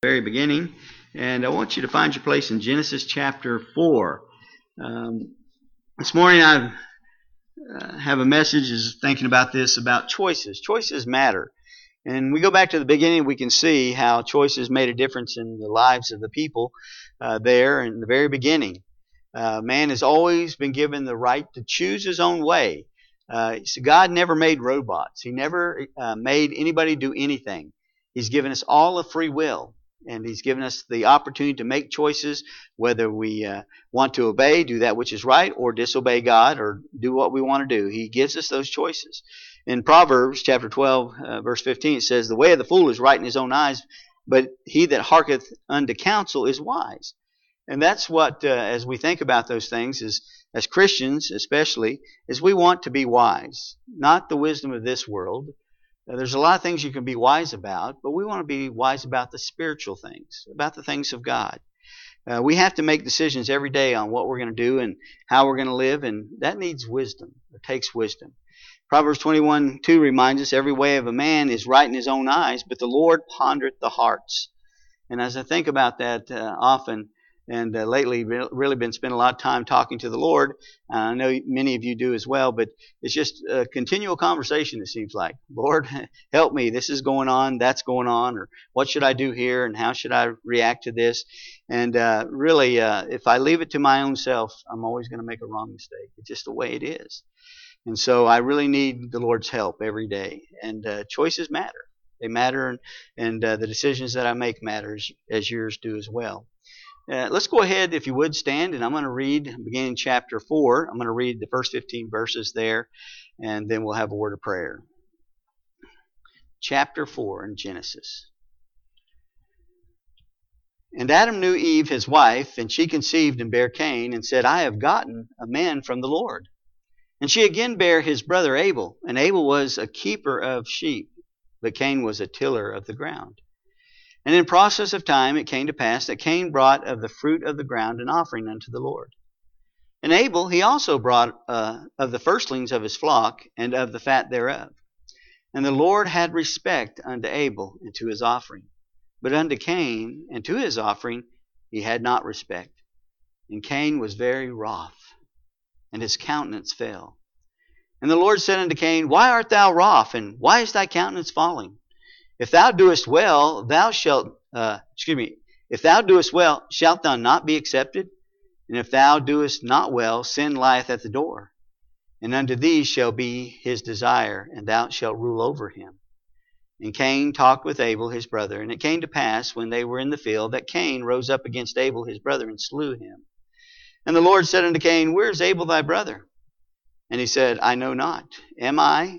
Very beginning, and I want you to find your place in Genesis chapter 4. This morning I have a message is thinking about this, about choices. Choices matter. And we go back to the beginning, we can see how choices made a difference in the lives of the people there in the very beginning. Man has always been given the right to choose his own way. So God never made robots. He never made anybody do anything. He's given us all a free will. And He's given us the opportunity to make choices, whether we want to obey, do that which is right, or disobey God, or do what we want to do. He gives us those choices. In Proverbs chapter 12, verse 15, it says, "The way of the fool is right in his own eyes, but he that hearketh unto counsel is wise." And that's what, as we think about those things, is as Christians especially, is we want to be wise, not the wisdom of this world. There's a lot of things you can be wise about, but we want to be wise about the spiritual things, about the things of God. We have to make decisions every day on what we're going to do and how we're going to live, and that needs wisdom. It takes wisdom. Proverbs 21:2 reminds us, "Every way of a man is right in his own eyes, but the Lord pondereth the hearts." And as I think about that often, and lately really been spending a lot of time talking to the Lord. I know many of you do as well, but it's just a continual conversation, it seems like. Lord, help me. This is going on, that's going on, or what should I do here, and how should I react to this? And really, if I leave it to my own self, I'm always going to make a wrong mistake. It's just the way it is. And so I really need the Lord's help every day. And choices matter. They matter, and the decisions that I make matter as yours do as well. Let's go ahead, if you would, stand, and I'm going to read, beginning chapter 4. I'm going to read the first 15 verses there, and then we'll have a word of prayer. Chapter 4 in Genesis. "And Adam knew Eve his wife, and she conceived and bare Cain, and said, I have gotten a man from the Lord. And she again bare his brother Abel, and Abel was a keeper of sheep, but Cain was a tiller of the ground. And in process of time it came to pass that Cain brought of the fruit of the ground an offering unto the Lord. And Abel he also brought of the firstlings of his flock, and of the fat thereof. And the Lord had respect unto Abel and to his offering. But unto Cain and to his offering he had not respect. And Cain was very wroth, and his countenance fell. And the Lord said unto Cain, Why art thou wroth, and why is thy countenance falling? If thou doest well, if thou doest well, shalt thou not be accepted? And if thou doest not well, sin lieth at the door. And unto thee shall be his desire, and thou shalt rule over him. And Cain talked with Abel his brother. And it came to pass, when they were in the field, that Cain rose up against Abel his brother, and slew him. And the Lord said unto Cain, Where is Abel thy brother? And he said, I know not. Am I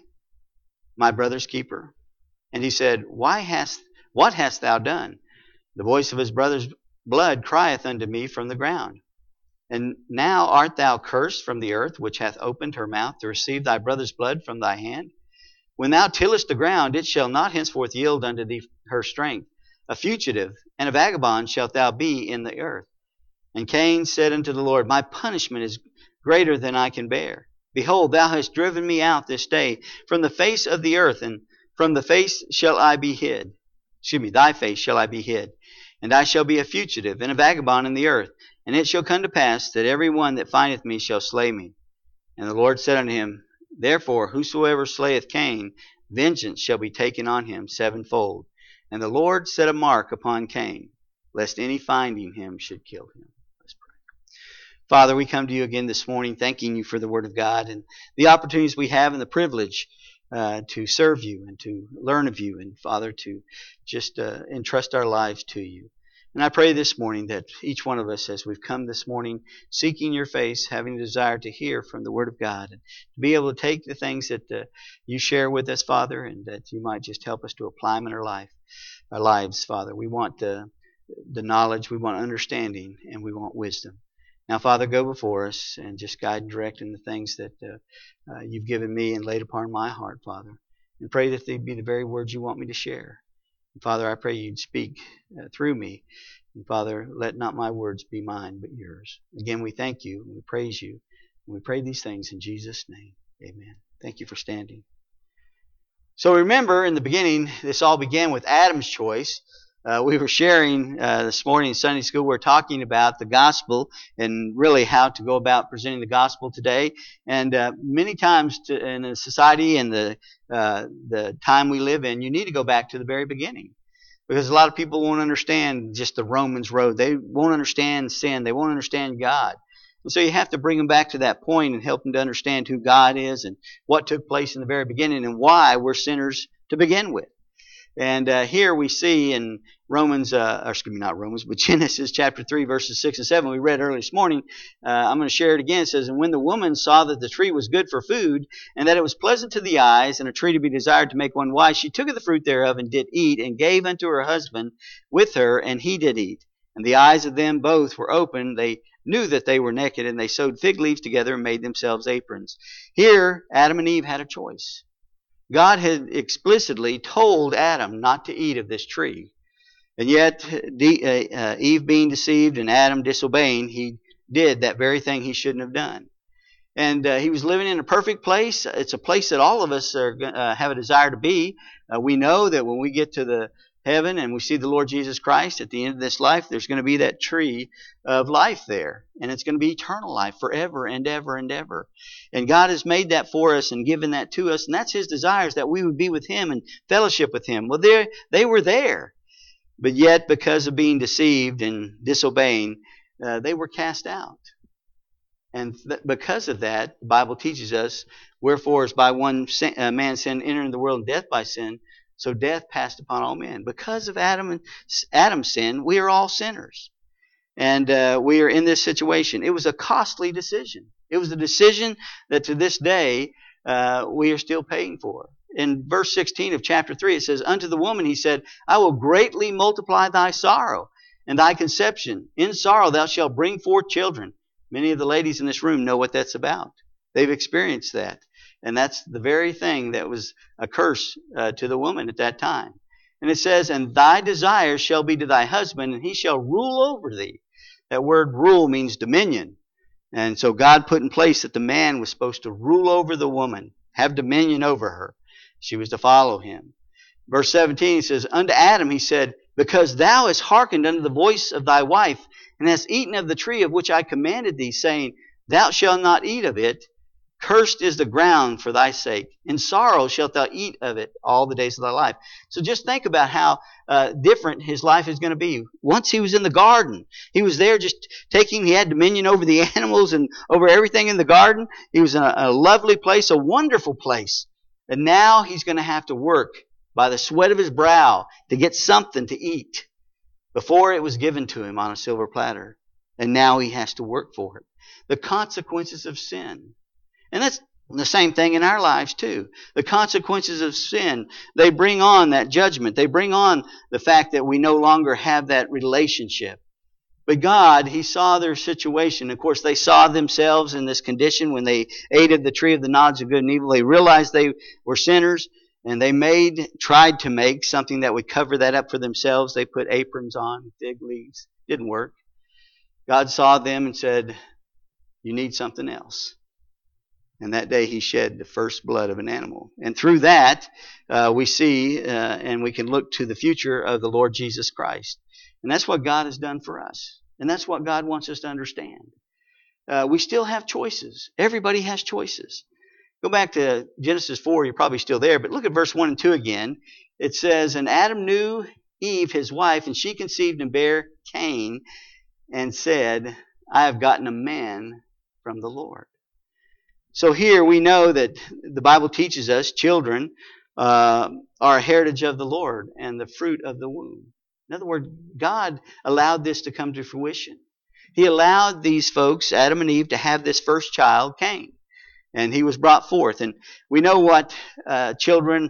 my brother's keeper? And he said, What hast thou done? The voice of his brother's blood crieth unto me from the ground. And now art thou cursed from the earth, which hath opened her mouth to receive thy brother's blood from thy hand? When thou tillest the ground, it shall not henceforth yield unto thee her strength. A fugitive and a vagabond shalt thou be in the earth. And Cain said unto the Lord, My punishment is greater than I can bear. Behold, thou hast driven me out this day from the face of the earth, and from the face shall I be hid. Thy face shall I be hid. And I shall be a fugitive and a vagabond in the earth. And it shall come to pass that every one that findeth me shall slay me. And the Lord said unto him, Therefore whosoever slayeth Cain, vengeance shall be taken on him sevenfold. And the Lord set a mark upon Cain, lest any finding him should kill him." Let's pray. Father, we come to you again this morning, thanking you for the Word of God and the opportunities we have and the privilege to serve you and to learn of you, and Father, to just entrust our lives to you. And I pray this morning that each one of us, as we've come this morning seeking your face, having a desire to hear from the Word of God, and to be able to take the things that you share with us, Father, and that you might just help us to apply them in our lives, Father. We want the knowledge, we want understanding, and we want wisdom. Now, Father, go before us and just guide and direct in the things that you've given me and laid upon my heart, Father. And pray that they be the very words you want me to share. And Father, I pray you'd speak through me. And Father, let not my words be mine, but yours. Again, we thank you and we praise you. And we pray these things in Jesus' name. Amen. Thank you for standing. So remember, in the beginning, this all began with Adam's choice. We were sharing this morning in Sunday school. We're talking about the gospel and really how to go about presenting the gospel today. And many times in a society and the time we live in, you need to go back to the very beginning, because a lot of people won't understand just the Romans road. They won't understand sin. They won't understand God. And so you have to bring them back to that point and help them to understand who God is and what took place in the very beginning and why we're sinners to begin with. And here we see in Genesis chapter 3, verses 6 and 7, we read early this morning. I'm going to share it again. It says, "And when the woman saw that the tree was good for food, and that it was pleasant to the eyes, and a tree to be desired to make one wise, she took of the fruit thereof, and did eat, and gave unto her husband with her, and he did eat. And the eyes of them both were open. They knew that they were naked, and they sewed fig leaves together, and made themselves aprons." Here, Adam and Eve had a choice. God had explicitly told Adam not to eat of this tree. And yet, Eve being deceived and Adam disobeying, he did that very thing he shouldn't have done. And he was living in a perfect place. It's a place that all of us have a desire to be. We know that when we get to the heaven and we see the Lord Jesus Christ at the end of this life, there's going to be that tree of life there. And it's going to be eternal life forever and ever and ever. And God has made that for us and given that to us. And that's His desire, is that we would be with Him and fellowship with Him. Well, they were there. But yet, because of being deceived and disobeying, they were cast out. And because of that, the Bible teaches us, "Wherefore as by one man sin entered into the world, and death by sin, so death passed upon all men." Because of Adam's sin, we are all sinners. And we are in this situation. It was a costly decision. It was a decision that to this day we are still paying for. In verse 16 of chapter 3, it says, "Unto the woman he said, I will greatly multiply thy sorrow and thy conception. In sorrow thou shalt bring forth children." Many of the ladies in this room know what that's about. They've experienced that. And that's the very thing that was a curse to the woman at that time. And it says, "And thy desire shall be to thy husband, and he shall rule over thee." That word rule means dominion. And so God put in place that the man was supposed to rule over the woman, have dominion over her. She was to follow him. Verse 17 says, "Unto Adam he said, Because thou hast hearkened unto the voice of thy wife, and hast eaten of the tree of which I commanded thee, saying, Thou shalt not eat of it. Cursed is the ground for thy sake. In sorrow shalt thou eat of it all the days of thy life." So just think about how different his life is going to be. Once he was in the garden. He was there just he had dominion over the animals and over everything in the garden. He was in a lovely place, a wonderful place. And now he's going to have to work by the sweat of his brow to get something to eat. Before it was given to him on a silver platter. And now he has to work for it. The consequences of sin. And that's the same thing in our lives too. The consequences of sin, they bring on that judgment. They bring on the fact that we no longer have that relationship. But God, He saw their situation. Of course, they saw themselves in this condition when they ate of the tree of the knowledge of good and evil. They realized they were sinners, and they tried to make something that would cover that up for themselves. They put aprons on, fig leaves. Didn't work. God saw them and said, "You need something else." And that day He shed the first blood of an animal. And through that, we see and we can look to the future of the Lord Jesus Christ. And that's what God has done for us. And that's what God wants us to understand. We still have choices. Everybody has choices. Go back to Genesis 4. You're probably still there. But look at verse 1 and 2 again. It says, "And Adam knew Eve his wife, and she conceived and bare Cain, and said, I have gotten a man from the Lord." So here we know that the Bible teaches us children are a heritage of the Lord and the fruit of the womb. In other words, God allowed this to come to fruition. He allowed these folks, Adam and Eve, to have this first child, Cain. And he was brought forth. And we know what children,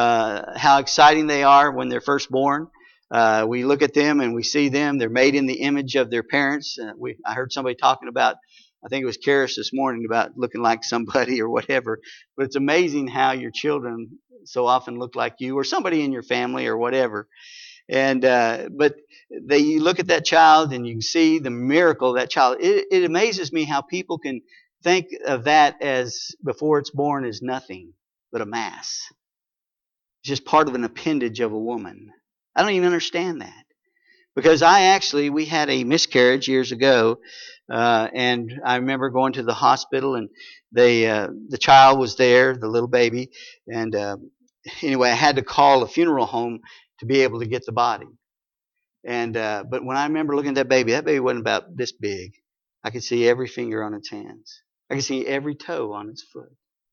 how exciting they are when they're first born. We look at them and we see them. They're made in the image of their parents. I heard somebody talking about, I think it was Karis this morning, about looking like somebody or whatever. But it's amazing how your children so often look like you or somebody in your family or whatever. And but you look at that child and you can see the miracle of that child. It amazes me how people can think of that as before it's born as nothing but a mass. It's just part of an appendage of a woman. I don't even understand that. Because we had a miscarriage years ago, and I remember going to the hospital, and the child was there, the little baby, and anyway, I had to call a funeral home to be able to get the body. And but when I remember looking at that baby wasn't about this big. I could see every finger on its hands. I could see every toe on its foot.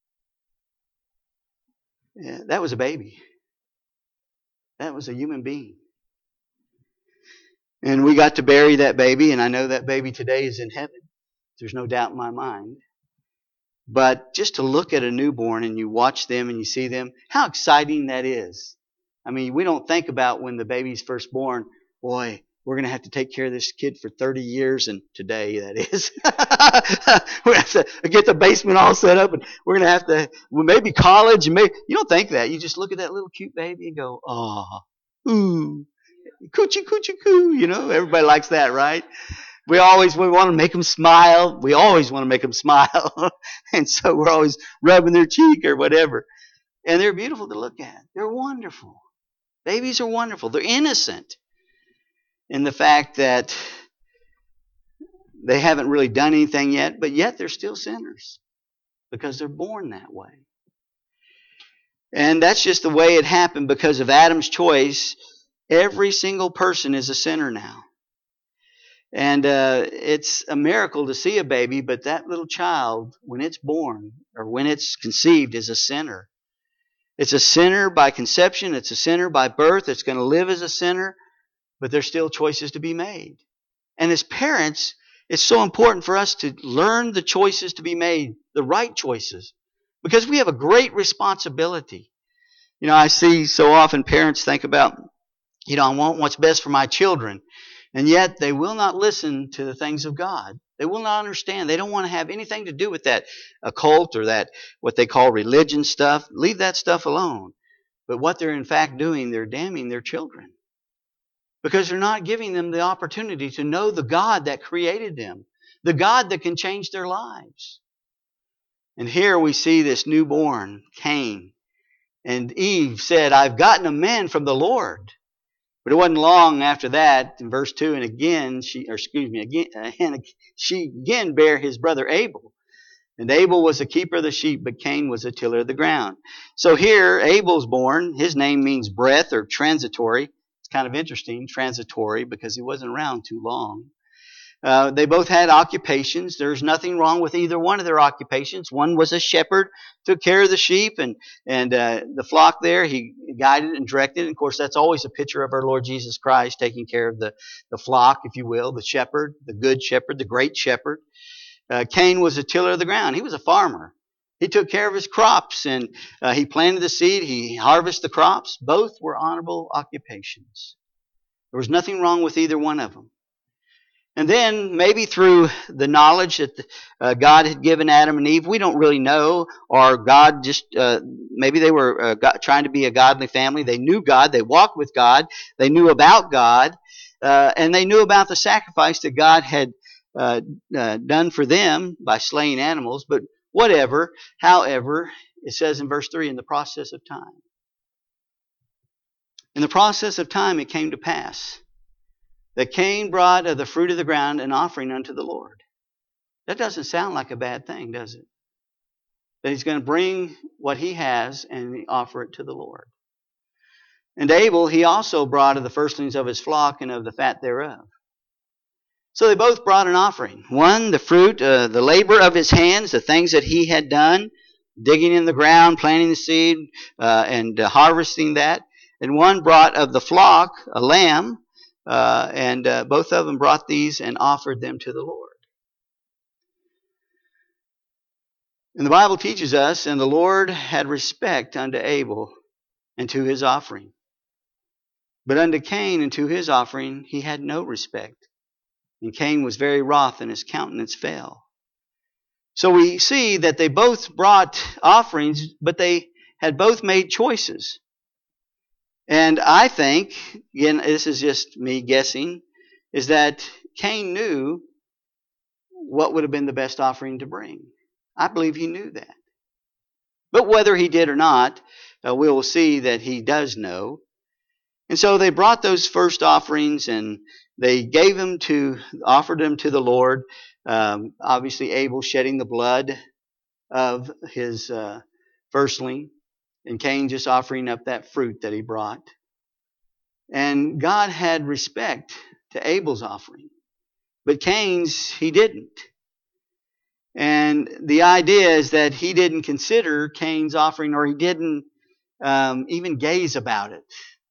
Yeah, that was a baby. That was a human being. And we got to bury that baby, and I know that baby today is in heaven. There's no doubt in my mind. But just to look at a newborn and you watch them and you see them, how exciting that is. I mean, we don't think about when the baby's first born, boy, we're going to have to take care of this kid for 30 years, and today that is. We have to get the basement all set up, and we're going to have to, well, maybe college, and maybe, you don't think that. You just look at that little cute baby and go, oh, ooh. Coochie, coochie, coo. You know, everybody likes that, right? We want to make them smile. We always want to make them smile. And so we're always rubbing their cheek or whatever. And they're beautiful to look at. They're wonderful. Babies are wonderful. They're innocent in the fact that they haven't really done anything yet, but yet they're still sinners because they're born that way. And that's just the way it happened because of Adam's choice. Every single person is a sinner now. And it's a miracle to see a baby, but that little child, when it's born or when it's conceived, is a sinner. It's a sinner by conception. It's a sinner by birth. It's going to live as a sinner, but there's still choices to be made. And as parents, it's so important for us to learn the choices to be made, the right choices, because we have a great responsibility. You know, I see so often parents think about, I want what's best for my children. And yet they will not listen to the things of God. They will not understand. They don't want to have anything to do with that occult or that what they call religion stuff. Leave that stuff alone. But what they're in fact doing, they're damning their children. Because they're not giving them the opportunity to know the God that created them. The God that can change their lives. And here we see this newborn, Cain. And Eve said, I've gotten a man from the Lord. But it wasn't long after that, in verse 2, she again bare his brother Abel. And Abel was a keeper of the sheep, but Cain was a tiller of the ground. So here, Abel's born. His name means breath or transitory. It's kind of interesting, transitory, because he wasn't around too long. They both had occupations. There's nothing wrong with either one of their occupations. One was a shepherd, took care of the sheep and the flock there. He guided and directed. And of course, that's always a picture of our Lord Jesus Christ taking care of the flock, if you will, the shepherd, the good shepherd, the great shepherd. Cain was a tiller of the ground. He was a farmer. He took care of his crops and he planted the seed. He harvested the crops. Both were honorable occupations. There was nothing wrong with either one of them. And then maybe through the knowledge that God had given Adam and Eve, we don't really know, or God just, maybe they were trying to be a godly family. They knew God. They walked with God. They knew about God. And they knew about the sacrifice that God had done for them by slaying animals. But whatever, however, it says in verse 3, in the process of time. In the process of time it came to pass that Cain brought of the fruit of the ground an offering unto the Lord. That doesn't sound like a bad thing, does it? That he's going to bring what he has and offer it to the Lord. And Abel, he also brought of the firstlings of his flock and of the fat thereof. So they both brought an offering. One, the fruit, the labor of his hands, the things that he had done, digging in the ground, planting the seed, and harvesting that. And one brought of the flock a lamb, and both of them brought these and offered them to the Lord. And the Bible teaches us, and the Lord had respect unto Abel and to his offering. But unto Cain and to his offering he had no respect. And Cain was very wroth, and his countenance fell. So we see that they both brought offerings, but they had both made choices. And I think, again, this is just me guessing, is that Cain knew what would have been the best offering to bring. I believe he knew that. But whether he did or not, we will see that he does know. And so they brought those first offerings and they offered them to the Lord. Obviously Abel shedding the blood of his firstling, and Cain just offering up that fruit that he brought. And God had respect to Abel's offering, but Cain's, he didn't. And the idea is that he didn't consider Cain's offering, or he didn't even gaze about it.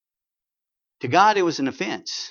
To God, it was an offense,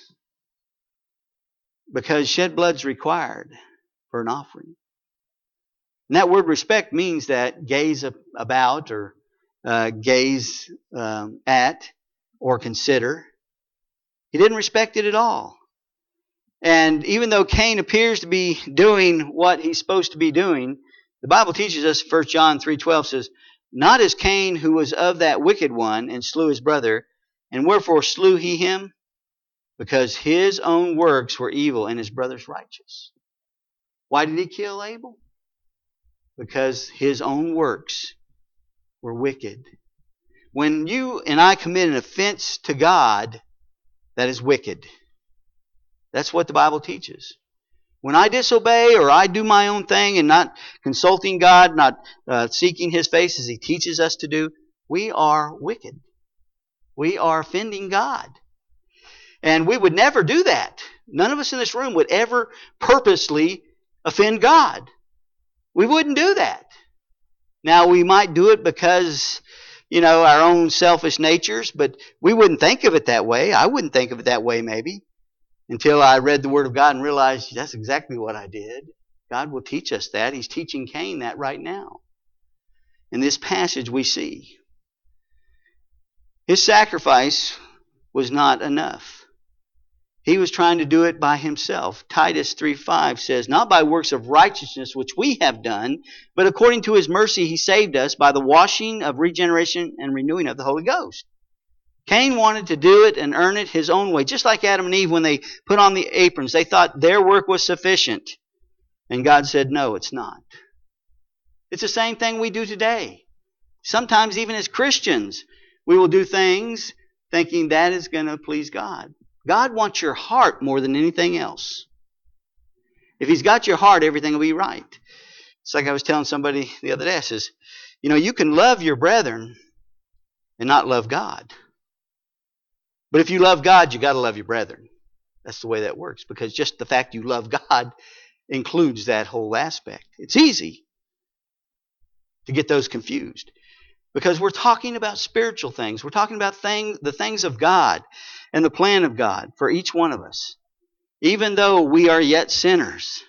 because shed blood's required for an offering. And that word respect means that gaze about, or gaze at, or consider. He didn't respect it at all. And even though Cain appears to be doing what he's supposed to be doing, the Bible teaches us, 1 John 3:12 says, "Not as Cain, who was of that wicked one, and slew his brother. And wherefore slew he him? Because his own works were evil, and his brother's righteous." Why did he kill Abel? Because his own works were wicked. When you and I commit an offense to God, that is wicked. That's what the Bible teaches. When I disobey, or I do my own thing and not consulting God, not seeking His face as He teaches us to do, we are wicked. We are offending God. And we would never do that. None of us in this room would ever purposely offend God. We wouldn't do that. Now, we might do it because, our own selfish natures, but we wouldn't think of it that way. I wouldn't think of it that way maybe, until I read the Word of God and realized that's exactly what I did. God will teach us that. He's teaching Cain that right now. In this passage we see his sacrifice was not enough. He was trying to do it by himself. Titus 3:5 says, "Not by works of righteousness which we have done, but according to His mercy He saved us by the washing of regeneration and renewing of the Holy Ghost." Cain wanted to do it and earn it his own way. Just like Adam and Eve, when they put on the aprons, they thought their work was sufficient. And God said, no, it's not. It's the same thing we do today. Sometimes even as Christians, we will do things thinking that is going to please God. God wants your heart more than anything else. If He's got your heart, everything will be right. It's like I was telling somebody the other day. I says, you can love your brethren and not love God. But if you love God, you got to love your brethren. That's the way that works, because just the fact you love God includes that whole aspect. It's easy to get those confused, because we're talking about spiritual things. We're talking about the things of God and the plan of God for each one of us. Even though we are yet sinners,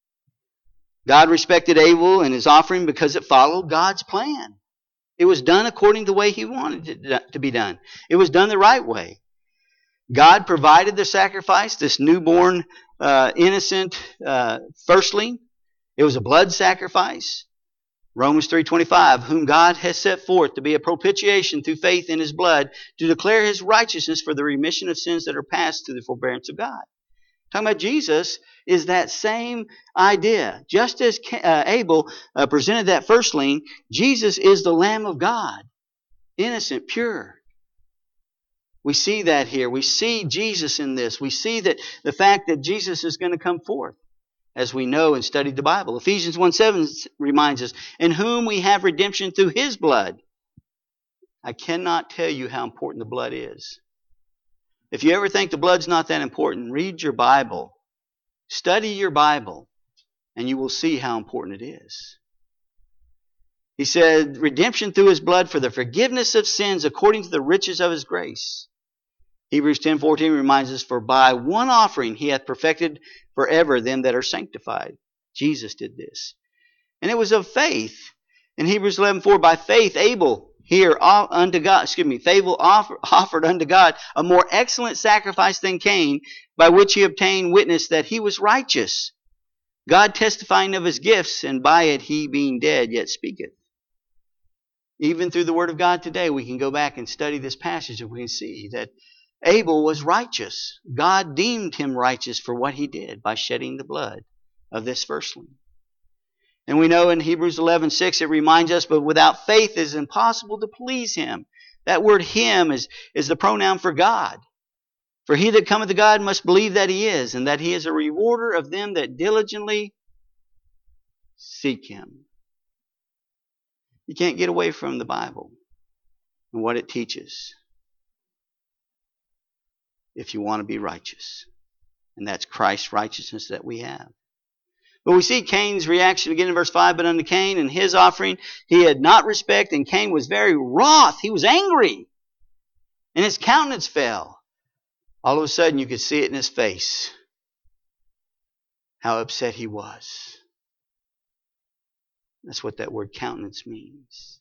God respected Abel and his offering because it followed God's plan. It was done according to the way He wanted it to be done. It was done the right way. God provided the sacrifice, this newborn, innocent firstling. It was a blood sacrifice. Romans 3:25, "Whom God has set forth to be a propitiation through faith in His blood, to declare His righteousness for the remission of sins that are past through the forbearance of God." Talking about Jesus is that same idea. Just as Abel presented that firstling, Jesus is the Lamb of God, innocent, pure. We see that here. We see Jesus in this. We see that the fact that Jesus is going to come forth, as we know and studied the Bible. Ephesians 1:7 reminds us, "In whom we have redemption through His blood." I cannot tell you how important the blood is. If you ever think the blood's not that important, read your Bible. Study your Bible, and you will see how important it is. He said, redemption through His blood for the forgiveness of sins according to the riches of His grace. Hebrews 10:14 reminds us, "For by one offering He hath perfected forever them that are sanctified." Jesus did this. And it was of faith. In Hebrews 11:4, "By faith Abel offered unto God a more excellent sacrifice than Cain, by which he obtained witness that he was righteous, God testifying of his gifts, and by it he being dead yet speaketh." Even through the Word of God today, we can go back and study this passage, and we can see that Abel was righteous. God deemed him righteous for what he did by shedding the blood of this firstling. And we know in Hebrews 11:6 it reminds us, "But without faith it is impossible to please Him." That word "Him" is the pronoun for God. For he that cometh to God must believe that he is, and that he is a rewarder of them that diligently seek him. You can't get away from the Bible and what it teaches if you want to be righteous. And that's Christ's righteousness that we have. But we see Cain's reaction again in verse 5. But unto Cain and his offering he had not respect, and Cain was very wroth. He was angry, and his countenance fell. All of a sudden you could see it in his face, how upset he was. That's what that word countenance means.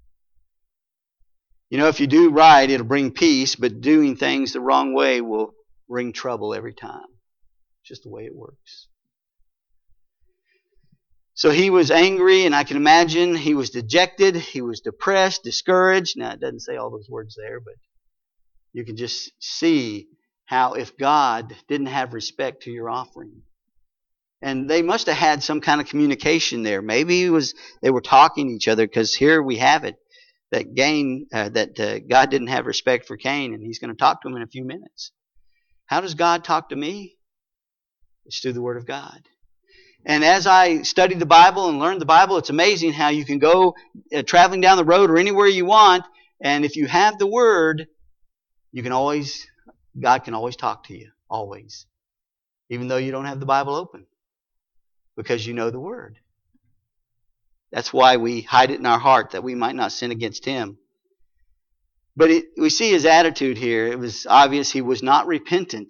You know, if you do right, it'll bring peace, but doing things the wrong way will bring trouble every time. It's just the way it works. So he was angry, and I can imagine he was dejected, he was depressed, discouraged. Now, it doesn't say all those words there, but you can just see how if God didn't have respect to your offering. And they must have had some kind of communication there. Maybe they were talking to each other, because here we have it, that God didn't have respect for Cain, and he's going to talk to him in a few minutes. How does God talk to me? It's through the Word of God. And as I studied the Bible and learned the Bible, it's amazing how you can go traveling down the road or anywhere you want, and if you have the Word, God can always talk to you, always. Even though you don't have the Bible open, because you know the Word. That's why we hide it in our heart, that we might not sin against Him. But we see his attitude here. It was obvious he was not repentant.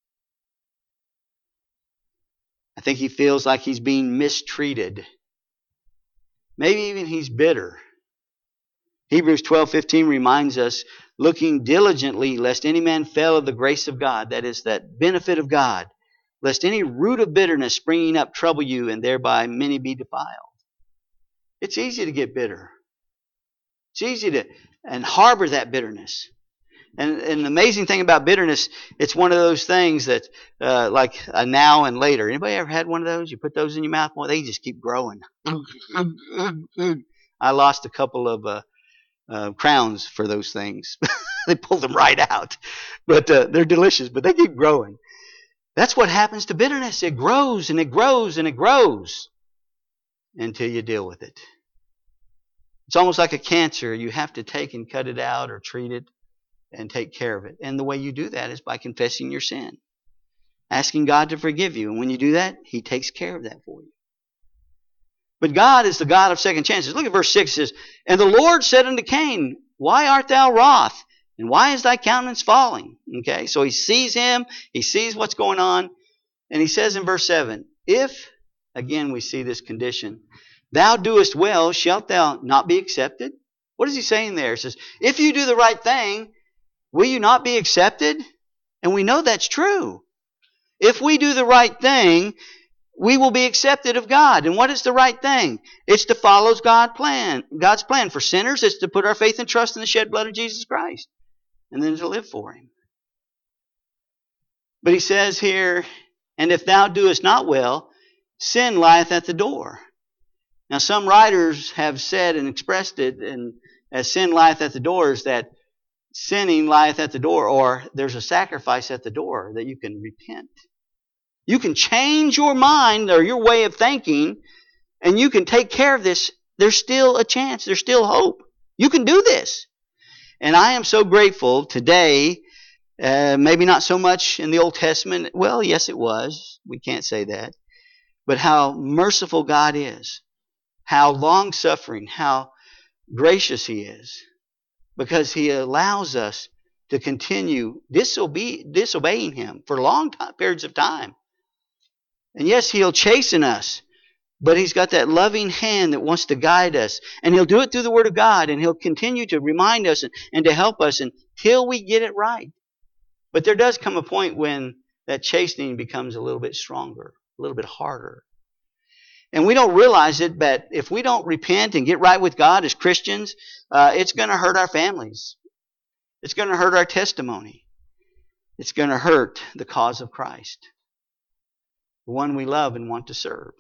I think he feels like he's being mistreated. Maybe even he's bitter. Hebrews 12:15 reminds us, looking diligently lest any man fail of the grace of God, that is, that benefit of God, lest any root of bitterness springing up trouble you, and thereby many be defiled. It's easy to get bitter. It's easy to harbor that bitterness. And the amazing thing about bitterness, it's one of those things that, like a now and later. Anybody ever had one of those? You put those in your mouth, well, they just keep growing. I lost a couple of crowns for those things. They pulled them right out. But they're delicious, but they keep growing. That's what happens to bitterness. It grows and it grows and it grows until you deal with it. It's almost like a cancer. You have to take and cut it out or treat it and take care of it. And the way you do that is by confessing your sin, asking God to forgive you. And when you do that, He takes care of that for you. But God is the God of second chances. Look at verse 6. It says, "And the Lord said unto Cain, Why art thou wroth? And why is thy countenance falling?" Okay, so he sees him. He sees what's going on. And he says in verse 7, "If," again we see this condition, "thou doest well, shalt thou not be accepted?" What is he saying there? He says, if you do the right thing, will you not be accepted? And we know that's true. If we do the right thing, we will be accepted of God. And what is the right thing? It's to follow God's plan. For sinners, it's to put our faith and trust in the shed blood of Jesus Christ. And then to live for Him. But he says here, "And if thou doest not well, sin lieth at the door." Now some writers have said and expressed it, and as sin lieth at the door, is that sinning lieth at the door, or there's a sacrifice at the door that you can repent. You can change your mind or your way of thinking, and you can take care of this. There's still a chance. There's still hope. You can do this. And I am so grateful today, maybe not so much in the Old Testament. Well, yes, it was. We can't say that. But how merciful God is. How long-suffering, how gracious He is. Because He allows us to continue disobeying Him for long periods of time. And yes, He'll chasten us. But He's got that loving hand that wants to guide us. And He'll do it through the Word of God. And He'll continue to remind us and to help us until we get it right. But there does come a point when that chastening becomes a little bit stronger, a little bit harder. And we don't realize it, but if we don't repent and get right with God as Christians, it's going to hurt our families. It's going to hurt our testimony. It's going to hurt the cause of Christ, the one we love and want to serve.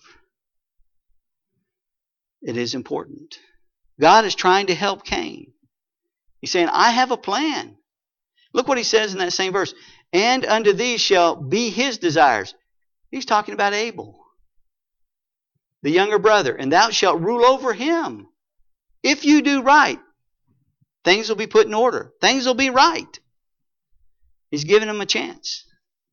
It is important. God is trying to help Cain. He's saying, I have a plan. Look what he says in that same verse. And unto thee shall be his desires. He's talking about Abel, the younger brother. And thou shalt rule over him. If you do right, things will be put in order. Things will be right. He's giving him a chance.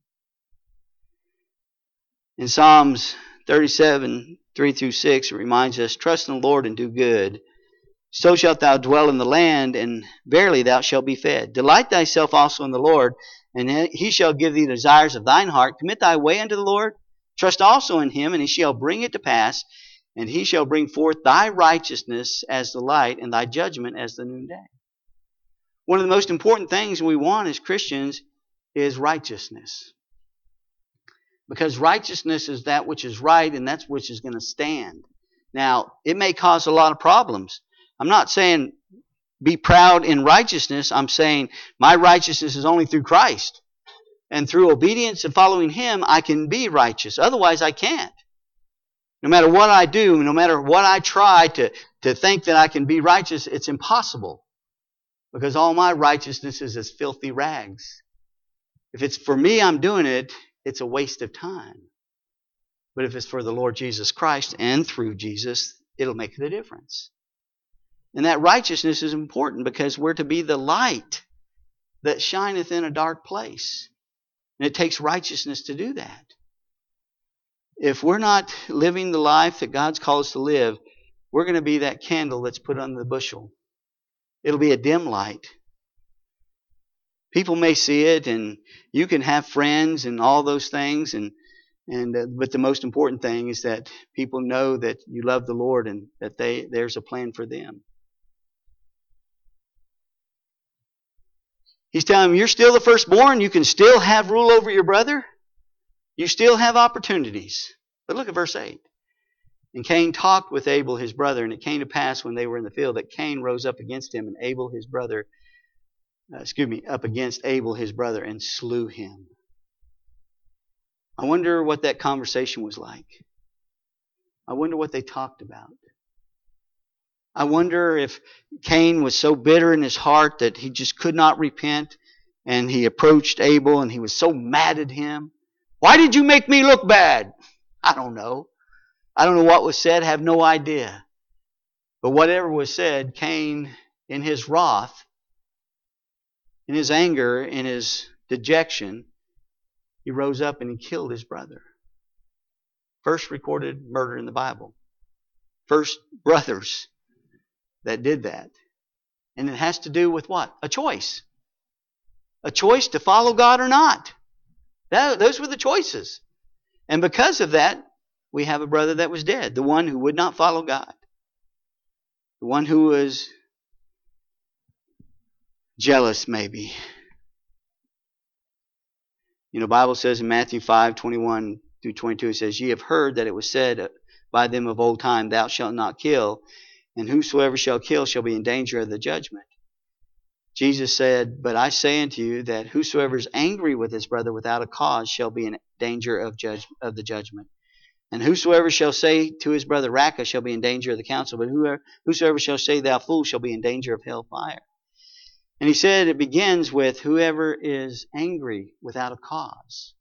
In Psalms 37, 3-6, it reminds us, trust in the Lord and do good. So shalt thou dwell in the land, and verily thou shalt be fed. Delight thyself also in the Lord, and he shall give thee the desires of thine heart. Commit thy way unto the Lord. Trust also in him, and he shall bring it to pass. And he shall bring forth thy righteousness as the light, and thy judgment as the noonday. One of the most important things we want as Christians is righteousness. Because righteousness is that which is right, and that's which is going to stand. Now, it may cause a lot of problems. I'm not saying be proud in righteousness. I'm saying my righteousness is only through Christ. And through obedience and following him, I can be righteous. Otherwise, I can't. No matter what I do, no matter what I try to think that I can be righteous, it's impossible. Because all my righteousness is as filthy rags. If it's for me I'm doing it, it's a waste of time. But if it's for the Lord Jesus Christ and through Jesus, it'll make the difference. And that righteousness is important because we're to be the light that shineth in a dark place. And it takes righteousness to do that. If we're not living the life that God's called us to live, we're going to be that candle that's put under the bushel. It'll be a dim light. People may see it, and you can have friends and all those things, but the most important thing is that people know that you love the Lord and that there's a plan for them. He's telling them, you're still the firstborn. You can still have rule over your brother. You still have opportunities. But look at verse 8. And Cain talked with Abel his brother, and it came to pass when they were in the field that Cain rose up against him, and up against Abel his brother, and slew him. I wonder what that conversation was like. I wonder what they talked about. I wonder if Cain was so bitter in his heart that he just could not repent, and he approached Abel and he was so mad at him. Why did you make me look bad? I don't know. I don't know what was said. I have no idea. But whatever was said, Cain, in his wrath, in his anger, in his dejection, he rose up and he killed his brother. First recorded murder in the Bible. First brothers that did that. And it has to do with what? A choice. A choice to follow God or not. Those were the choices. And because of that, we have a brother that was dead. The one who would not follow God. The one who was jealous, maybe. The Bible says in Matthew 5:21-22, it says, Ye have heard that it was said by them of old time, Thou shalt not kill, and whosoever shall kill shall be in danger of the judgment. Jesus said, But I say unto you that whosoever is angry with his brother without a cause shall be in danger of the judgment. And whosoever shall say to his brother, Raca, shall be in danger of the council. But whosoever shall say, Thou fool, shall be in danger of hell fire. And he said it begins with whoever is angry without a cause.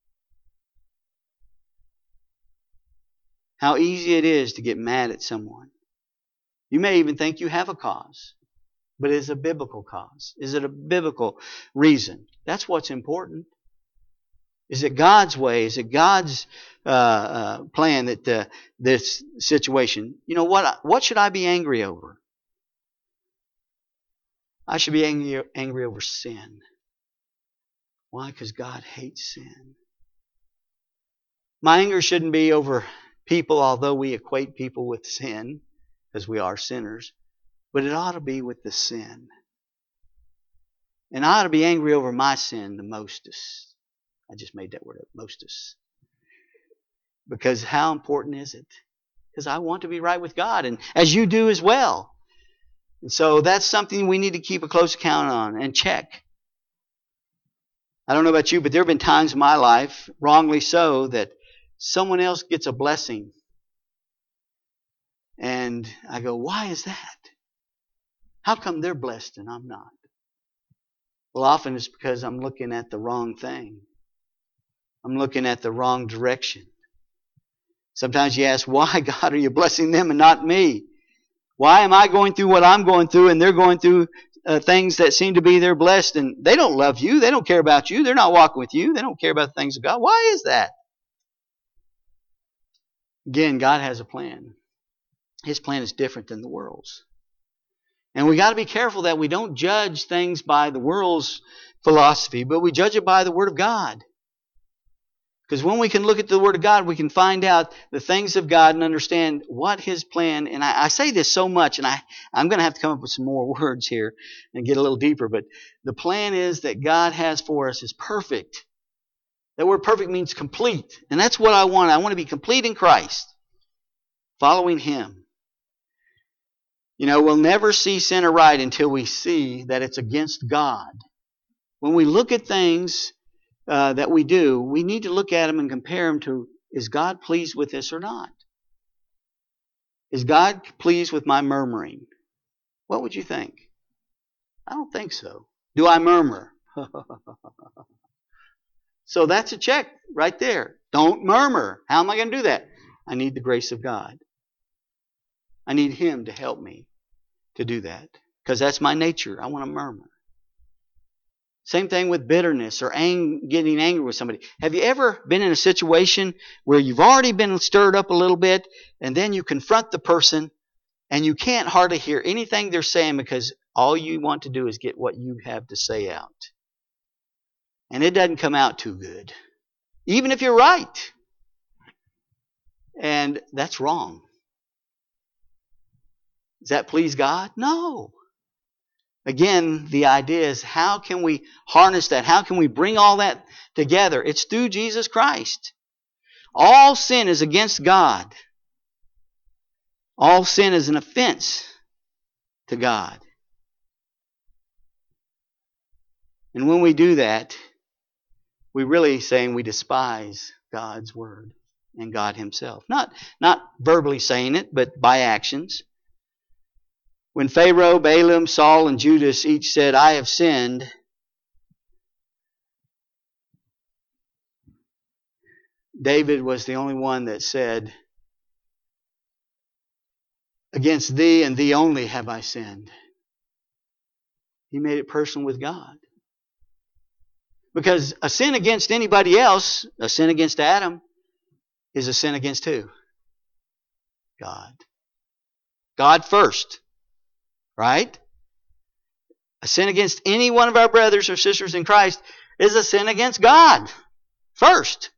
How easy it is to get mad at someone. You may even think you have a cause. But is it a biblical cause? Is it a biblical reason? That's what's important. Is it God's way? Is it God's plan that this situation? What should I be angry over? I should be angry over sin. Why? Because God hates sin. My anger shouldn't be over people, although we equate people with sin, because we are sinners. But it ought to be with the sin. And I ought to be angry over my sin the mostest. I just made that word up, mostest. Because how important is it? Because I want to be right with God, and as you do as well. And so that's something we need to keep a close account on and check. I don't know about you, but there have been times in my life, wrongly so, that someone else gets a blessing. And I go, why is that? How come they're blessed and I'm not? Well, often it's because I'm looking at the wrong thing. I'm looking at the wrong direction. Sometimes you ask, why, God, are you blessing them and not me? Why am I going through what I'm going through and they're going through things that seem to be they're blessed and they don't love you. They don't care about you. They're not walking with you. They don't care about the things of God. Why is that? Again, God has a plan. His plan is different than the world's. And we got to be careful that we don't judge things by the world's philosophy, but we judge it by the Word of God. Because when we can look at the Word of God, we can find out the things of God and understand what His plan, and I say this so much, and I'm going to have to come up with some more words here and get a little deeper, but the plan is that God has for us is perfect. That word perfect means complete. And that's what I want. I want to be complete in Christ, following Him. You know, we'll never see sin or right until we see that it's against God. When we look at things that we do, we need to look at them and compare them to, is God pleased with this or not? Is God pleased with my murmuring? What would you think? I don't think so. Do I murmur? So that's a check right there. Don't murmur. How am I going to do that? I need the grace of God. I need Him to help me to do that. Because that's my nature. I want to murmur. Same thing with bitterness or getting angry with somebody. Have you ever been in a situation where you've already been stirred up a little bit and then you confront the person and you can't hardly hear anything they're saying because all you want to do is get what you have to say out? And it doesn't come out too good. Even if you're right. And that's wrong. Does that please God? No. Again, the idea is how can we harness that? How can we bring all that together? It's through Jesus Christ. All sin is against God. All sin is an offense to God. And when we do that, we're really saying we despise God's Word and God Himself. Not verbally saying it, but by actions. When Pharaoh, Balaam, Saul, and Judas each said, I have sinned, David was the only one that said, against thee and thee only have I sinned. He made it personal with God. Because a sin against anybody else, a sin against Adam, is a sin against who? God. God first. Right? A sin against any one of our brothers or sisters in Christ is a sin against God first.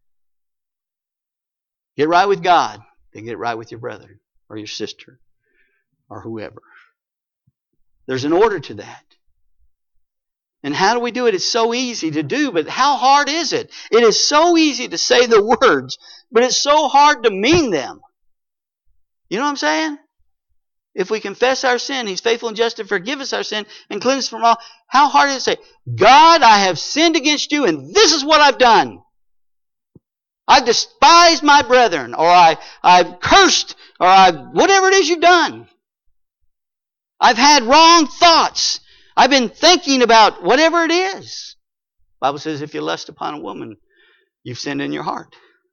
Get right with God, then get right with your brother or your sister or whoever. There's an order to that. And how do we do it? It's so easy to do, but how hard is it? It is so easy to say the words, but it's so hard to mean them. You know what I'm saying? If we confess our sin, He's faithful and just to forgive us our sin and cleanse us from all. How hard is it to say, God, I have sinned against you and this is what I've done. I've despised my brethren, or I've cursed, or whatever it is you've done. I've had wrong thoughts. I've been thinking about whatever it is. The Bible says if you lust upon a woman, you've sinned in your heart.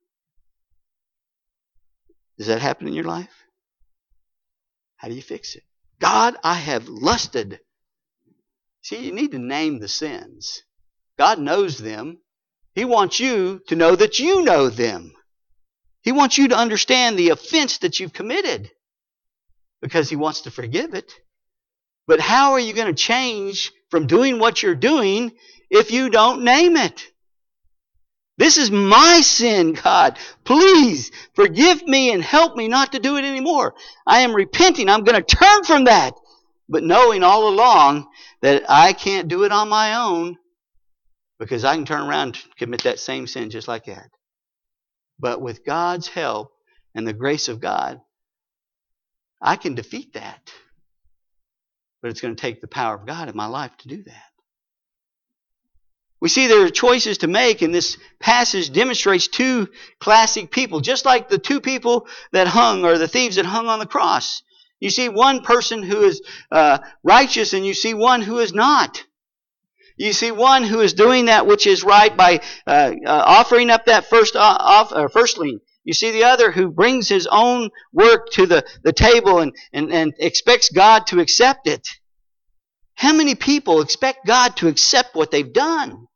Does that happen in your life? How do you fix it? God, I have lusted. See, you need to name the sins. God knows them. He wants you to know that you know them. He wants you to understand the offense that you've committed because He wants to forgive it. But how are you going to change from doing what you're doing if you don't name it? This is my sin, God. Please forgive me and help me not to do it anymore. I am repenting. I'm going to turn from that. But knowing all along that I can't do it on my own because I can turn around and commit that same sin just like that. But with God's help and the grace of God, I can defeat that. But it's going to take the power of God in my life to do that. We see there are choices to make, and this passage demonstrates two classic people, just like the two people that hung, or the thieves that hung on the cross. You see one person who is righteous, and you see one who is not. You see one who is doing that which is right by offering up that firstling. You see the other who brings his own work to the table and expects God to accept it. How many people expect God to accept what they've done?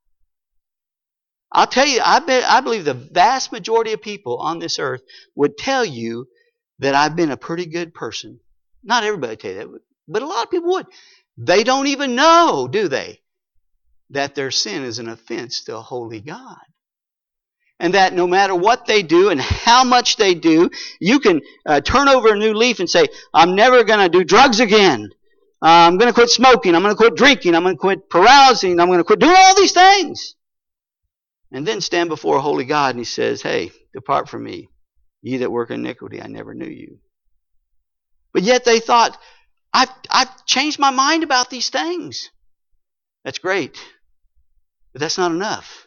I'll tell you, I believe the vast majority of people on this earth would tell you that I've been a pretty good person. Not everybody would tell you that, but a lot of people would. They don't even know, do they, that their sin is an offense to a holy God. And that no matter what they do and how much they do, you can turn over a new leaf and say, I'm never going to do drugs again. I'm going to quit smoking. I'm going to quit drinking. I'm going to quit carousing. I'm going to quit doing all these things. And then stand before a holy God and He says, hey, depart from me, ye that work iniquity. I never knew you. But yet they thought, I've changed my mind about these things. That's great. But that's not enough.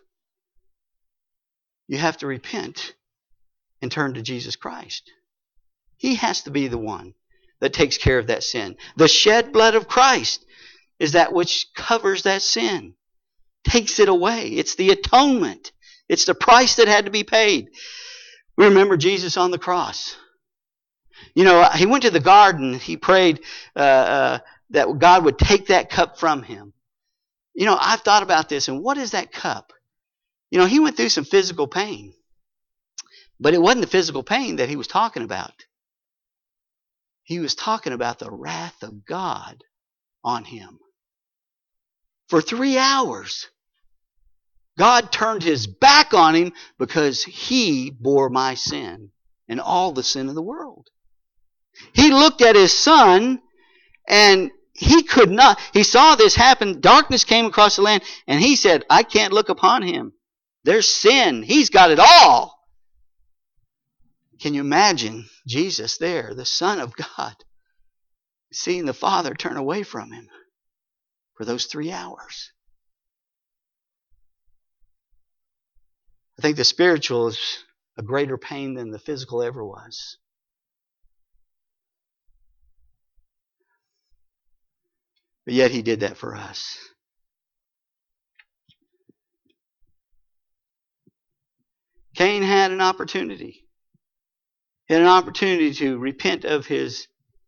You have to repent and turn to Jesus Christ. He has to be the one that takes care of that sin. The shed blood of Christ is that which covers that sin, takes it away. It's the atonement. It's the price that had to be paid. We remember Jesus on the cross. You know, He went to the garden. He prayed that God would take that cup from Him. You know, I've thought about this, and what is that cup? You know, He went through some physical pain. But it wasn't the physical pain that He was talking about. He was talking about the wrath of God on Him. For 3 hours, God turned His back on Him because He bore my sin and all the sin of the world. He looked at His Son and He could not. He saw this happen. Darkness came across the land and He said, I can't look upon Him. There's sin. He's got it all. Can you imagine Jesus there, the Son of God, seeing the Father turn away from Him for those 3 hours? I think the spiritual is a greater pain than the physical ever was. But yet He did that for us. Cain had an opportunity. He had an opportunity to repent of his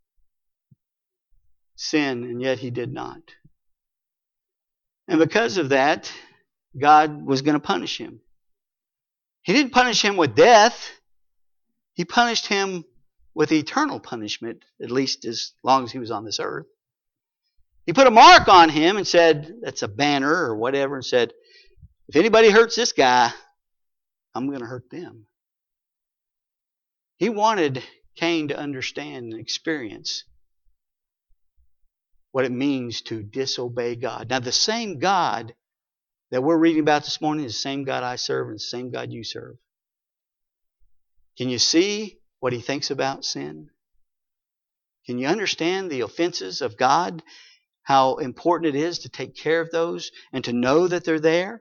sin, and yet he did not. And because of that, God was going to punish him. He didn't punish him with death. He punished him with eternal punishment, at least as long as he was on this earth. He put a mark on him and said, that's a banner or whatever, and said, if anybody hurts this guy, I'm going to hurt them. He wanted Cain to understand and experience what it means to disobey God. Now, the same God that we're reading about this morning is the same God I serve and the same God you serve. Can you see what He thinks about sin? Can you understand the offenses of God? How important it is to take care of those and to know that they're there?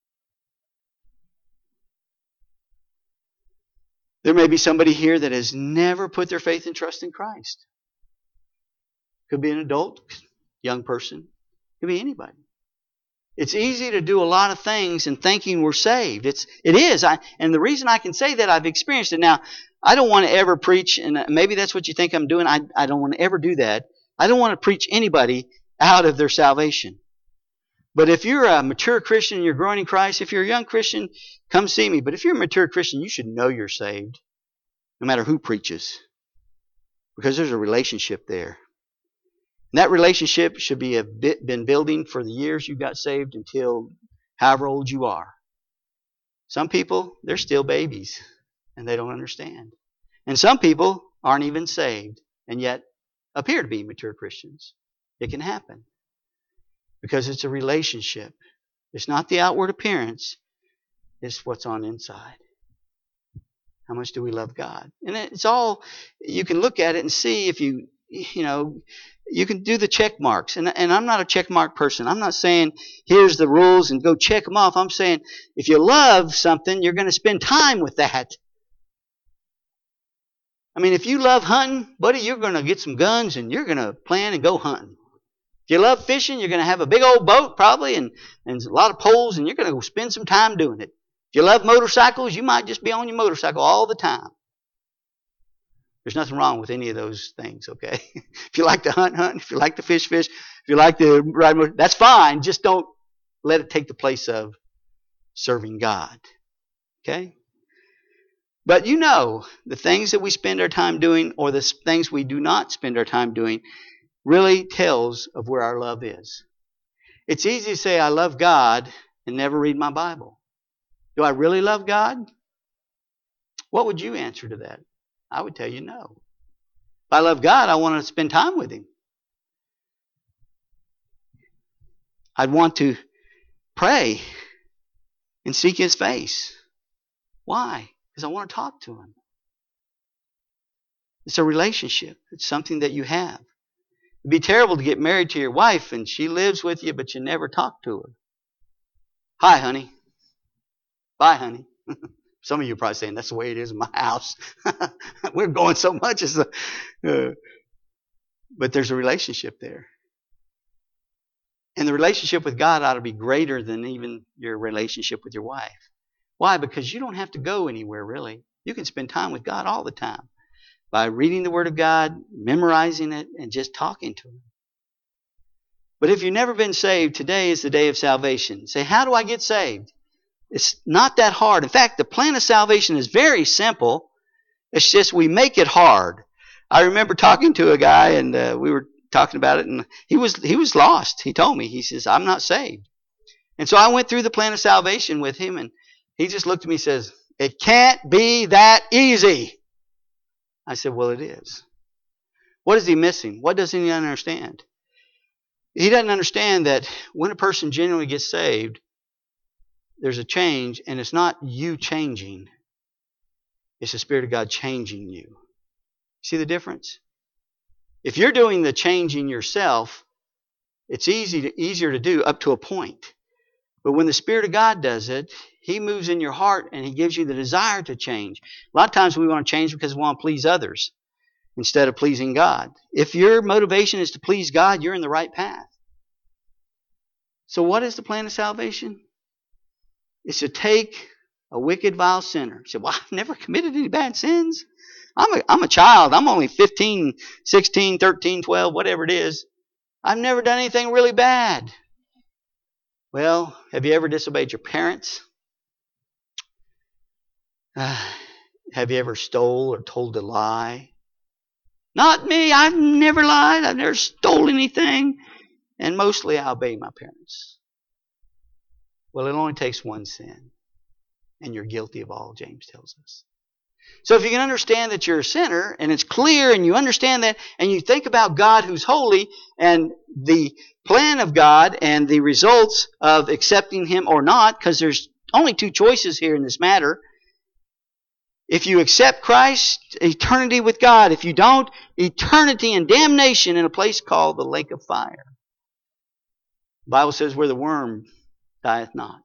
There may be somebody here that has never put their faith and trust in Christ. Could be an adult, young person. Could be anybody. It's easy to do a lot of things and thinking we're saved. It is. And the reason I can say that, I've experienced it. Now, I don't want to ever preach, and maybe that's what you think I'm doing. I don't want to ever do that. I don't want to preach anybody out of their salvation. But if you're a mature Christian and you're growing in Christ, if you're a young Christian, come see me. But if you're a mature Christian, you should know you're saved, no matter who preaches, because there's a relationship there. And that relationship should be been building for the years you got saved until however old you are. Some people, they're still babies, and they don't understand. And some people aren't even saved, and yet appear to be mature Christians. It can happen. Because it's a relationship. It's not the outward appearance. It's what's on inside. How much do we love God? And it's all, you can look at it and see if you can do the check marks. And I'm not a check mark person. I'm not saying here's the rules and go check them off. I'm saying if you love something, you're going to spend time with that. I mean, if you love hunting, buddy, you're going to get some guns and you're going to plan and go hunting. If you love fishing, you're going to have a big old boat probably and a lot of poles, and you're going to spend some time doing it. If you love motorcycles, you might just be on your motorcycle all the time. There's nothing wrong with any of those things, okay? If you like to hunt, if you like to fish, if you like to ride, that's fine. Just don't let it take the place of serving God, okay? But you know, the things that we spend our time doing or the things we do not spend our time doing really tells of where our love is. It's easy to say I love God and never read my Bible. Do I really love God? What would you answer to that? I would tell you no. If I love God, I want to spend time with Him. I'd want to pray and seek His face. Why? Because I want to talk to Him. It's a relationship. It's something that you have. It'd be terrible to get married to your wife and she lives with you, but you never talk to her. Hi, honey. Bye, honey. Some of you are probably saying, that's the way it is in my house. We're going so much. But there's a relationship there. And the relationship with God ought to be greater than even your relationship with your wife. Why? Because you don't have to go anywhere, really. You can spend time with God all the time by reading the Word of God, memorizing it, and just talking to Him. But if you've never been saved, today is the day of salvation. Say, how do I get saved? It's not that hard. In fact, the plan of salvation is very simple. It's just we make it hard. I remember talking to a guy, and we were talking about it, and he was lost. He told me, he says, I'm not saved. And so I went through the plan of salvation with him, and he just looked at me and says, it can't be that easy. I said, well, it is. What is he missing? What doesn't he understand? He doesn't understand that when a person genuinely gets saved, there's a change, and it's not you changing. It's the Spirit of God changing you. See the difference? If you're doing the changing yourself, it's easier to do up to a point. But when the Spirit of God does it, He moves in your heart and He gives you the desire to change. A lot of times we want to change because we want to please others instead of pleasing God. If your motivation is to please God, you're in the right path. So what is the plan of salvation? It's to take a wicked, vile sinner. You say, well, I've never committed any bad sins. I'm a child. I'm only 15, 16, 13, 12, whatever it is. I've never done anything really bad. Well, have you ever disobeyed your parents? Have you ever stole or told a lie? Not me. I've never lied. I've never stole anything. And mostly I obey my parents. Well, it only takes one sin. And you're guilty of all, James tells us. So if you can understand that you're a sinner, and it's clear, and you understand that, and you think about God who's holy, and the plan of God, and the results of accepting Him or not, because there's only two choices here in this matter. If you accept Christ, eternity with God. If you don't, eternity and damnation in a place called the lake of fire. The Bible says where the worm dieth not.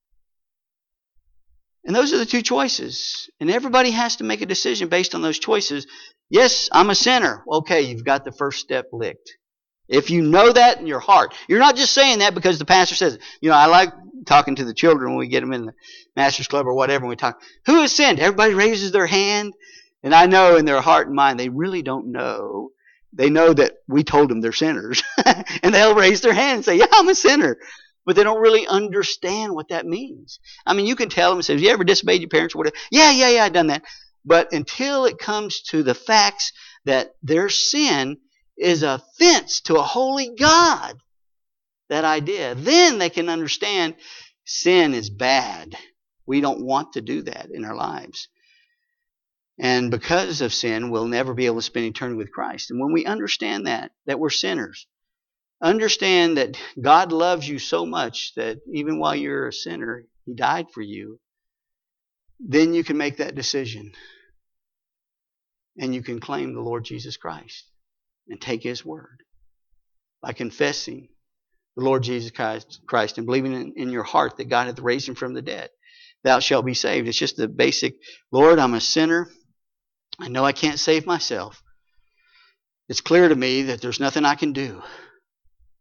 And those are the two choices. And everybody has to make a decision based on those choices. Yes, I'm a sinner. Okay, you've got the first step licked. If you know that in your heart. You're not just saying that because the pastor says it. You know, I like talking to the children when we get them in the Master's Club or whatever, and we talk, who has sinned? Everybody raises their hand. And I know in their heart and mind, they really don't know. They know that we told them they're sinners. And they'll raise their hand and say, yeah, I'm a sinner. But they don't really understand what that means. I mean, you can tell them and say, have you ever disobeyed your parents or whatever? Yeah, I've done that. But until it comes to the facts that their sin is an offense to a holy God, that idea, then they can understand sin is bad. We don't want to do that in our lives. And because of sin, we'll never be able to spend eternity with Christ. And when we understand that we're sinners, understand that God loves you so much that even while you're a sinner, He died for you. Then you can make that decision. And you can claim the Lord Jesus Christ and take His word. By confessing the Lord Jesus Christ and believing in your heart that God hath raised Him from the dead, thou shalt be saved. It's just the basic, Lord, I'm a sinner. I know I can't save myself. It's clear to me that there's nothing I can do.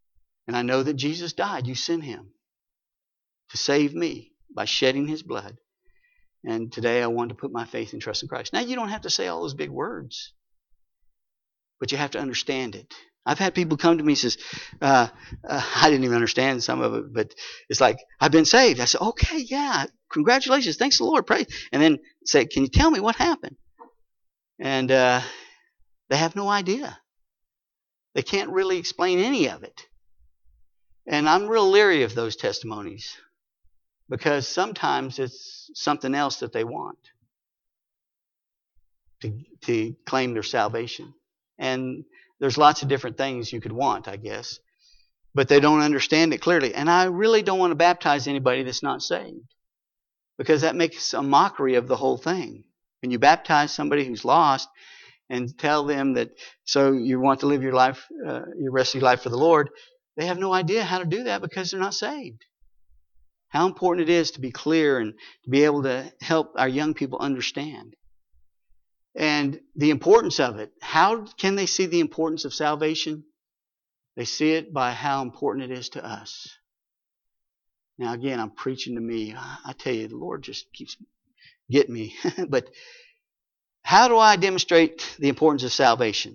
And I know that Jesus died. You sent him to save me by shedding his blood. And today I want to put my faith and trust in Christ. Now, you don't have to say all those big words, but you have to understand it. I've had people come to me and says, I didn't even understand some of it, but it's like, I've been saved. I said, okay, yeah, congratulations. Thanks the Lord. Praise. And then say, can you tell me what happened? And they have no idea. They can't really explain any of it. And I'm real leery of those testimonies because sometimes it's something else that they want to claim their salvation. And there's lots of different things you could want, I guess. But they don't understand it clearly. And I really don't want to baptize anybody that's not saved because that makes a mockery of the whole thing. When you baptize somebody who's lost and tell them that so you want to live your life, your rest of your life for the Lord, they have no idea how to do that because they're not saved. How important it is to be clear and to be able to help our young people understand. And the importance of it. How can they see the importance of salvation? They see it by how important it is to us. Now again, I'm preaching to me. I tell you, the Lord just keeps getting me. But how do I demonstrate the importance of salvation?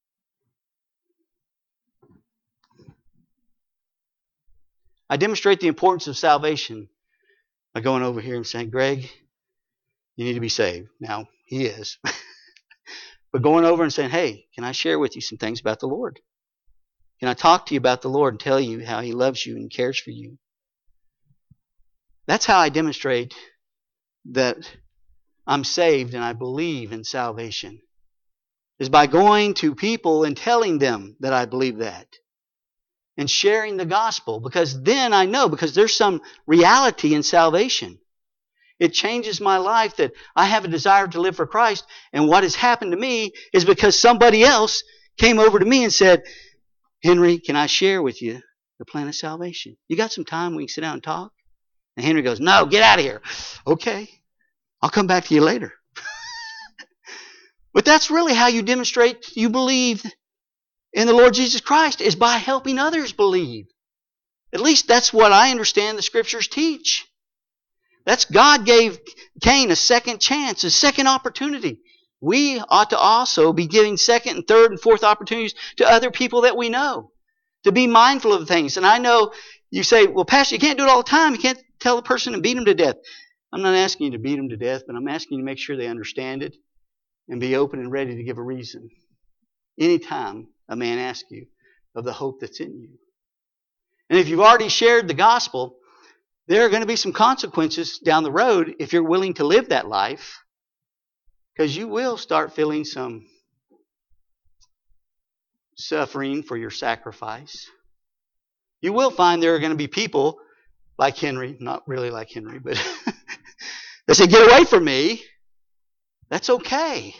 I demonstrate the importance of salvation by going over here and saying, Greg, you need to be saved. Now, he is. But going over and saying, hey, can I share with you some things about the Lord? Can I talk to you about the Lord and tell you how he loves you and cares for you? That's how I demonstrate that I'm saved and I believe in salvation. Is by going to people and telling them that I believe that. And sharing the gospel. Because then I know, because there's some reality in salvation. It changes my life that I have a desire to live for Christ. And what has happened to me is because somebody else came over to me and said, Henry, can I share with you the plan of salvation? You got some time we can sit down and talk? And Henry goes, no, get out of here. Okay, I'll come back to you later. But that's really how you demonstrate you believe in the Lord Jesus Christ, is by helping others believe. At least that's what I understand the Scriptures teach. That's God gave Cain a second chance, a second opportunity. We ought to also be giving second and third and fourth opportunities to other people that we know. To be mindful of things. And I know you say, well, Pastor, you can't do it all the time. You can't tell the person and beat them to death. I'm not asking you to beat them to death, but I'm asking you to make sure they understand it and be open and ready to give a reason. Anytime a man asks you of the hope that's in you. And if you've already shared the gospel, there are going to be some consequences down the road if you're willing to live that life. Because you will start feeling some suffering for your sacrifice. You will find there are going to be people like Henry, not really like Henry, but they say, get away from me. That's okay.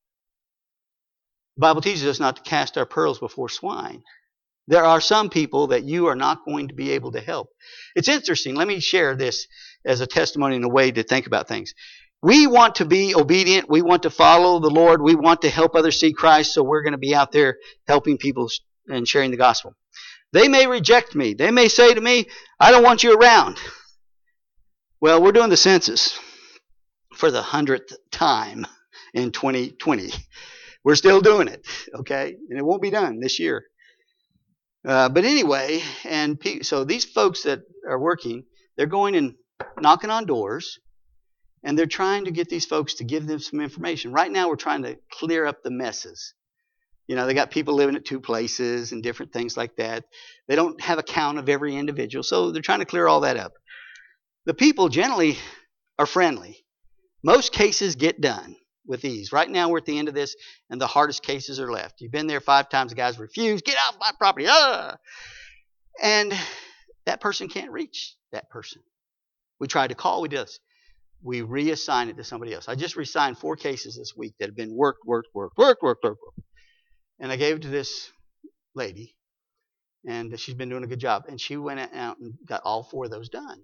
The Bible teaches us not to cast our pearls before swine. There are some people that you are not going to be able to help. It's interesting. Let me share this as a testimony and a way to think about things. We want to be obedient. We want to follow the Lord. We want to help others see Christ, so we're going to be out there helping people and sharing the gospel. They may reject me. They may say to me, I don't want you around. Well, we're doing the census for the 100th time in 2020. We're still doing it, okay? And it won't be done this year. But anyway, and so these folks that are working, they're going and knocking on doors, and they're trying to get these folks to give them some information. Right now, we're trying to clear up the messes. You know, they got people living at two places and different things like that. They don't have a count of every individual, so they're trying to clear all that up. The people generally are friendly. Most cases get done with ease. Right now, we're at the end of this, and the hardest cases are left. You've been there 5 times, the guys refuse, get off my property. Ah! And that person can't reach that person. We tried to call, we did this. We reassign it to somebody else. I just reassigned 4 cases this week that have been worked. And I gave it to this lady, and she's been doing a good job. And she went out and got all 4 of those done.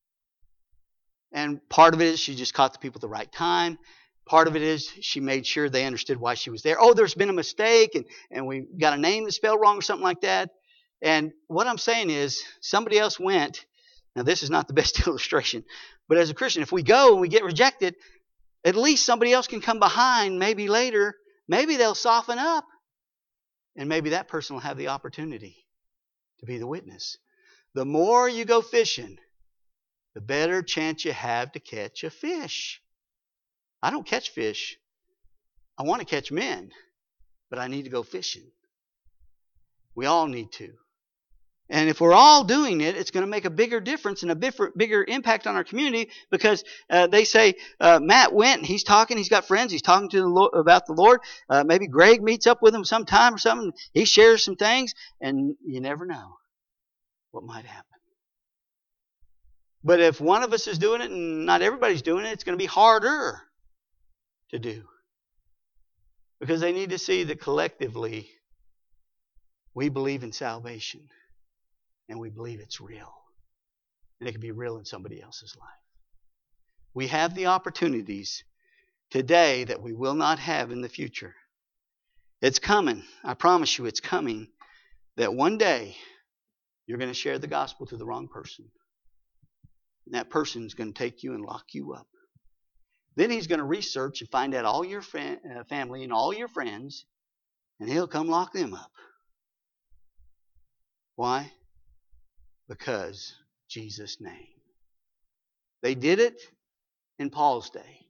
And part of it is she just caught the people at the right time. Part of it is she made sure they understood why she was there. Oh, there's been a mistake, and we got a name that's spelled wrong or something like that. And what I'm saying is, somebody else went. Now, this is not the best illustration, but as a Christian, if we go and we get rejected, at least somebody else can come behind, maybe later. Maybe they'll soften up. And maybe that person will have the opportunity to be the witness. The more you go fishing, the better chance you have to catch a fish. I don't catch fish. I want to catch men, but I need to go fishing. We all need to. And if we're all doing it, it's going to make a bigger difference and a bigger impact on our community, because they say, Matt went, he's talking, he's got friends, he's talking to the Lord, about the Lord. Maybe Greg meets up with him sometime or something. He shares some things, and you never know what might happen. But if one of us is doing it and not everybody's doing it, it's going to be harder to do. Because they need to see that collectively we believe in salvation. And we believe it's real. And it can be real in somebody else's life. We have the opportunities today that we will not have in the future. It's coming. I promise you it's coming. That one day you're going to share the gospel to the wrong person. And that person is going to take you and lock you up. Then he's going to research and find out all your family and all your friends. And he'll come lock them up. Why? Because Jesus' name. They did it in Paul's day.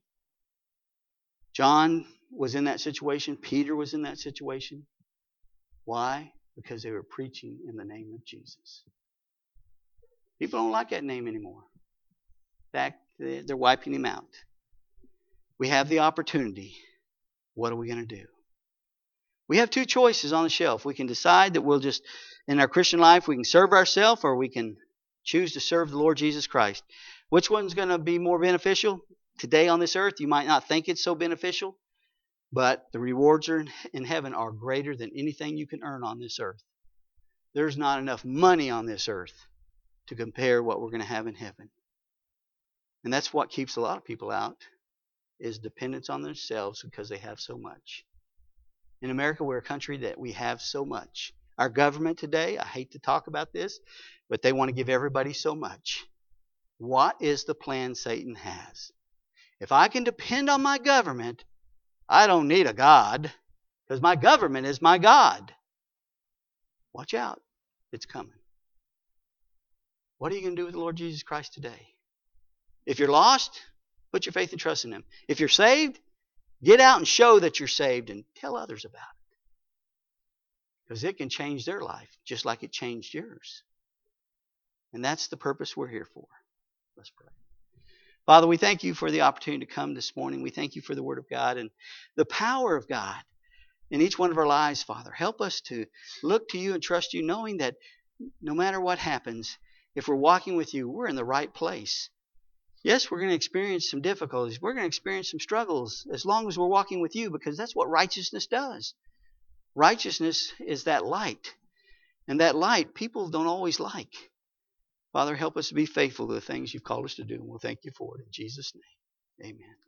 John was in that situation. Peter was in that situation. Why? Because they were preaching in the name of Jesus. People don't like that name anymore. In fact, they're wiping him out. We have the opportunity. What are we going to do? We have two choices on the shelf. We can decide that we'll just, in our Christian life, we can serve ourselves, or we can choose to serve the Lord Jesus Christ. Which one's going to be more beneficial? Today on this earth, you might not think it's so beneficial, but the rewards in heaven are greater than anything you can earn on this earth. There's not enough money on this earth to compare what we're going to have in heaven. And that's what keeps a lot of people out, is dependence on themselves because they have so much. In America, we're a country that we have so much. Our government today, I hate to talk about this, but they want to give everybody so much. What is the plan Satan has? If I can depend on my government, I don't need a God, because my government is my God. Watch out. It's coming. What are you going to do with the Lord Jesus Christ today? If you're lost, put your faith and trust in Him. If you're saved, get out and show that you're saved and tell others about it. Because it can change their life just like it changed yours. And that's the purpose we're here for. Let's pray. Father, we thank you for the opportunity to come this morning. We thank you for the Word of God and the power of God in each one of our lives, Father. Help us to look to you and trust you, knowing that no matter what happens, if we're walking with you, we're in the right place. Yes, we're going to experience some difficulties. We're going to experience some struggles as long as we're walking with you, because that's what righteousness does. Righteousness is that light. And that light people don't always like. Father, help us to be faithful to the things you've called us to do. And we'll thank you for it in Jesus' name. Amen.